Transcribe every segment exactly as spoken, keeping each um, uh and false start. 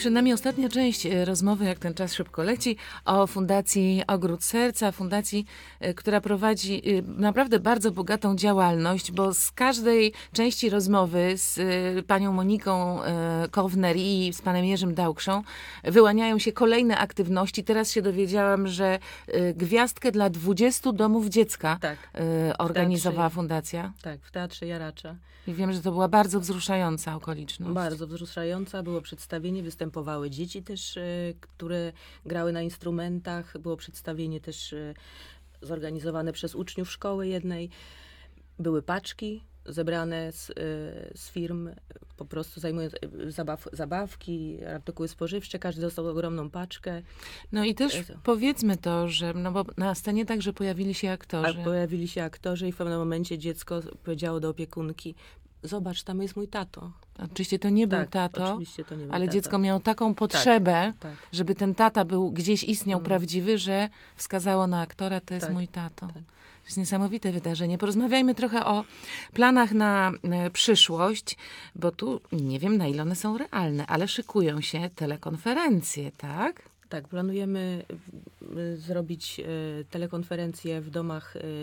Przed nami ostatnia część e, rozmowy, jak ten czas szybko leci, o Fundacji Ogród Serca, fundacji, e, która prowadzi e, naprawdę bardzo bogatą działalność, bo z każdej części rozmowy z e, panią Moniką e, Kowner i z panem Jerzym Dałkszą wyłaniają się kolejne aktywności. Teraz się dowiedziałam, że e, gwiazdkę dla dwudziestu domów dziecka Tak, e, organizowała teatrze- fundacja. Tak, w Teatrze Jaracza. I wiem, że to była bardzo wzruszająca okoliczność. Bardzo wzruszająca. Było przedstawienie, występowały dzieci też, e, które grały na instrumentach. Było przedstawienie też e, zorganizowane przez uczniów szkoły jednej. Były paczki zebrane z, e, z firm, po prostu zajmując e, zabaw, zabawki, artykuły spożywcze. Każdy dostał ogromną paczkę. No i też Jezu. powiedzmy to, że no bo na scenie także pojawili się A aktorzy. pojawili się aktorzy i w pewnym momencie dziecko powiedziało do opiekunki: zobacz, tam jest mój tato. Oczywiście to nie był Tak, tato, oczywiście to nie był ale tato. dziecko miało taką potrzebę, tak. żeby ten tata był gdzieś istniał Mm. prawdziwy, że wskazało na aktora, to jest Tak, mój tato. tak. To jest niesamowite wydarzenie. Porozmawiajmy trochę o planach na e, przyszłość, bo tu nie wiem, na ile one są realne, ale szykują się telekonferencje, tak? Tak, planujemy y, zrobić y, telekonferencję w domach y,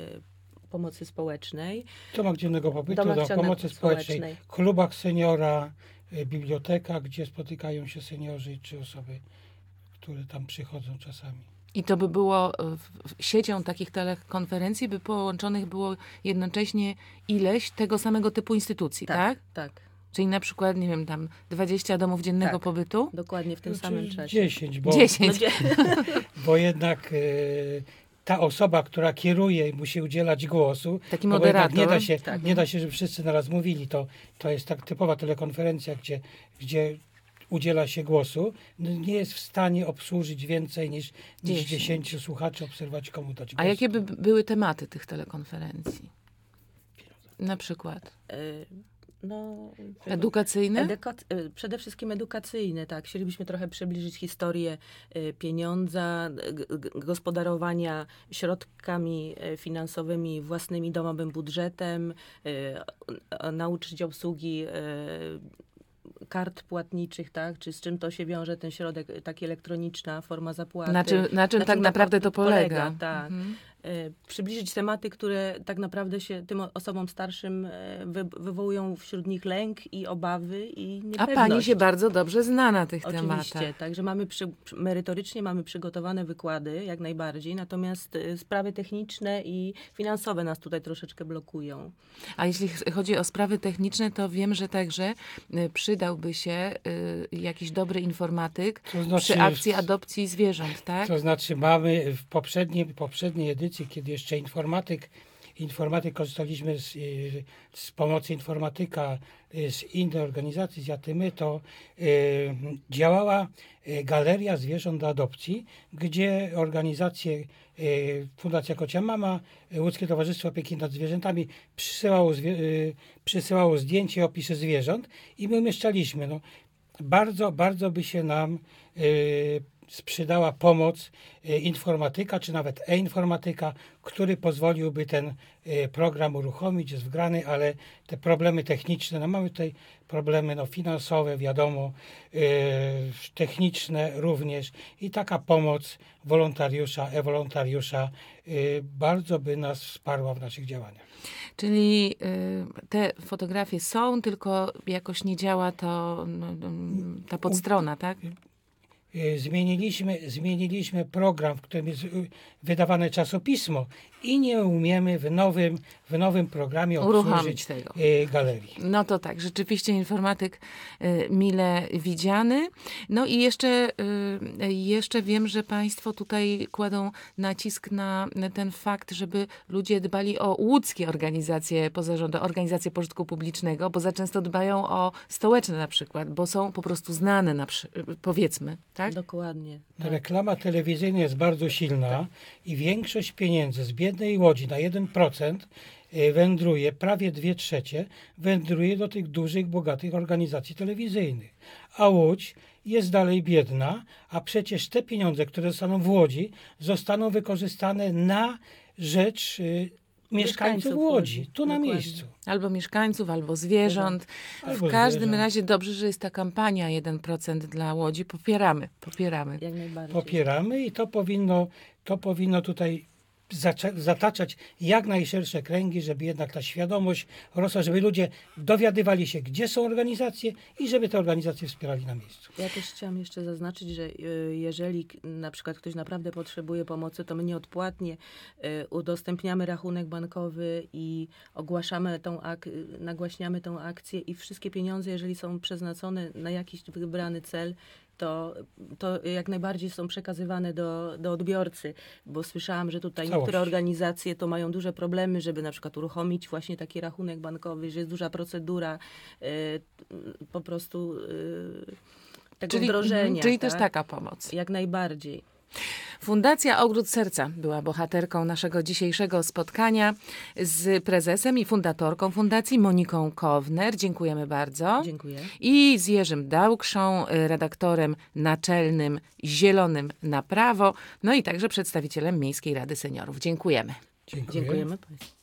pomocy społecznej. W domach dziennego pobytu, Domach do dziennego pomocy społecznej, społecznej. klubach seniora, y, biblioteka, gdzie spotykają się seniorzy czy osoby, które tam przychodzą czasami. I to by było e, w- w- siecią takich telekonferencji, by połączonych było jednocześnie ileś tego samego typu instytucji, tak? tak. Czyli na przykład, nie wiem, tam dwadzieścia domów dziennego Tak. pobytu? Dokładnie w tym Czy samym czasie. dziesięć, bo, dziesięć. No, dzie- bo jednak y, ta osoba, która kieruje, musi udzielać głosu. Taki no bo jednak moderator. nie da się, Tak. nie da się, żeby wszyscy naraz mówili. To, to jest tak typowa telekonferencja, gdzie, gdzie udziela się głosu. No, nie jest w stanie obsłużyć więcej niż, niż Dziesięć. dziesięciu słuchaczy, obserwować, komu dać głos. A jakie by były tematy tych telekonferencji? Na przykład y, no, edukacyjne? Edukac- y, przede wszystkim edukacyjne, tak. Chcielibyśmy trochę przybliżyć historię y, pieniądza, g- g- gospodarowania środkami y, finansowymi, własnymi domowym budżetem, y, o- nauczyć obsługi y, kart płatniczych, tak? Czy z czym to się wiąże ten środek, y, taki elektroniczna forma zapłaty. Na czym, na czym tak to naprawdę to po- polega? tak. Mhm. Y, Przybliżyć tematy, które tak naprawdę się tym o- osobom starszym y, wy, wywołują wśród nich lęk i obawy i A niepewność. pani się bardzo dobrze zna na tych Oczywiście, tematach. także mamy przy, przy- merytorycznie mamy przygotowane wykłady, jak najbardziej, natomiast y, sprawy techniczne i finansowe nas tutaj troszeczkę blokują. A jeśli ch- chodzi o sprawy techniczne, to wiem, że także y, przydałby się y, jakiś dobry informatyk To znaczy, przy akcji adopcji zwierząt, tak? To znaczy mamy w poprzedniej, poprzedniej edycji, kiedy jeszcze informatyk, informatyk korzystaliśmy z, y, z pomocy informatyka y, z innej organizacji, z Jatymy, to y, działała y, Galeria Zwierząt do Adopcji, gdzie organizacje y, Fundacja Kocia Mama, y, Łódzkie Towarzystwo Opieki nad Zwierzętami przysyłało, zwie- y, przysyłało zdjęcie i opisy zwierząt i my umieszczaliśmy. No, bardzo, bardzo by się nam y, sprzedała pomoc y, informatyka, czy nawet e-informatyka, który pozwoliłby ten y, program uruchomić, jest wgrany, ale te problemy techniczne, no mamy tutaj problemy no, finansowe, wiadomo, y, techniczne również i taka pomoc wolontariusza, e-wolontariusza y, bardzo by nas wsparła w naszych działaniach. Czyli y, te fotografie są, tylko jakoś nie działa to no, no, ta podstrona, tak? Y, Zmieniliśmy, zmieniliśmy program, w którym jest y, wydawane czasopismo i nie umiemy w nowym, w nowym programie Uruchomić obsłużyć tego. y, galerii. No to tak, rzeczywiście informatyk y, mile widziany. No i jeszcze, y, jeszcze wiem, że państwo tutaj kładą nacisk na ten fakt, żeby ludzie dbali o łódzkie organizacje pozarządowe, organizacje pożytku publicznego, bo za często dbają o stołeczne na przykład, bo są po prostu znane, na przy, powiedzmy, tak? Dokładnie. Ta reklama telewizyjna jest bardzo silna i większość pieniędzy z biednej Łodzi na jeden procent y, wędruje, prawie dwie trzecie, wędruje do tych dużych, bogatych organizacji telewizyjnych. A Łódź jest dalej biedna, a przecież te pieniądze, które zostaną w Łodzi, zostaną wykorzystane na rzecz y, mieszkańców Mieszkańców Łodzi, Łodzi, tu na dokładnie. miejscu. Albo mieszkańców, albo zwierząt. Albo w każdym zwierząt. razie dobrze, że jest ta kampania jeden procent dla Łodzi. Popieramy, popieramy. Jak najbardziej. Popieramy i to powinno, to powinno tutaj zaczę- zataczać jak najszersze kręgi, żeby jednak ta świadomość rosła, żeby ludzie dowiadywali się, gdzie są organizacje i żeby te organizacje wspierali na miejscu. Ja też chciałam jeszcze zaznaczyć, że y, jeżeli k- na przykład ktoś naprawdę potrzebuje pomocy, to my nieodpłatnie y, udostępniamy rachunek bankowy i ogłaszamy tą ak- y, nagłaśniamy tą akcję i wszystkie pieniądze, jeżeli są przeznaczone na jakiś wybrany cel, to, to jak najbardziej są przekazywane do, do odbiorcy, bo słyszałam, że tutaj Całość. niektóre organizacje to mają duże problemy, żeby na przykład uruchomić właśnie taki rachunek bankowy, że jest duża procedura y, po prostu y, tego Czyli, wdrożenia. czyli tak? też taka pomoc. Jak najbardziej. Fundacja Ogród Serca była bohaterką naszego dzisiejszego spotkania z prezesem i fundatorką fundacji Moniką Kowner. Dziękujemy bardzo. Dziękuję. I z Jerzym Dałkszą, y, redaktorem naczelnym Zielonym na Prawo, no i także przedstawicielem Miejskiej Rady Seniorów. Dziękujemy. Dziękuję. Dziękujemy Państwu.